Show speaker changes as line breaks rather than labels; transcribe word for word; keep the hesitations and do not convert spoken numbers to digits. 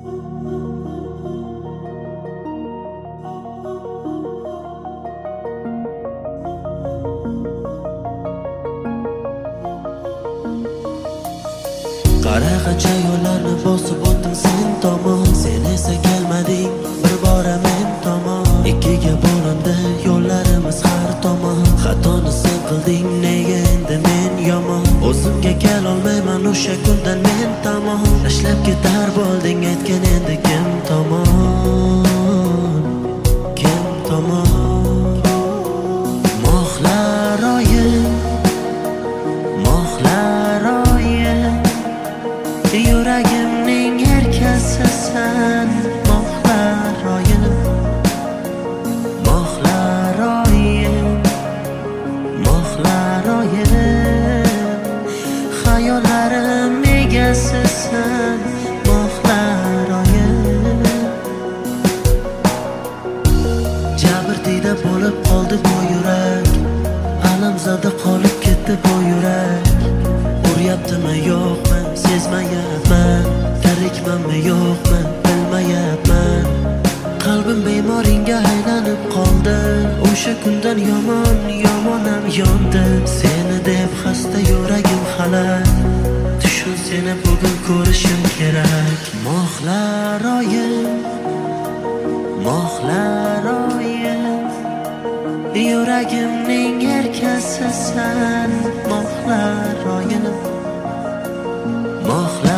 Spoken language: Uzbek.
Qara qancha yo'llarni bosib o'tdim sen tomon, sen esa kelmading bir bora men tomon. Ikkiga bo'lindi yo'llarimiz har tomon, xatoni sen qilding nega endi men yomon. O'zimga kelolmayman o'sha kundan men tomon, tashlab ketar bo'lding aytgan endi kim tomon, kim tomon. Mohlar oyi, mohlar oyi, yuragimning erkasisan. Mohlar oyi, mohlar oyi, mohlar oyi, hayollarim egasisan. Mohlar oyi, jabrdiyda bo'lib qoldi bu yurak, alamzada qolib ketdi bu yurak. Uryaptimi yo'qmi sezmayapman, tirikmanmi yo'qmi bilmayapman. Qalbim bemoringga aylanib qoldi, o'sha kundan yomon yomonam yondi. Seni deb xasta yuragim xalak, tushun seni bugun ko'rishim kerak. Mohlar oyi, mohlar oyi, yuragimning erkasisan. Mohlar oyi, mohlar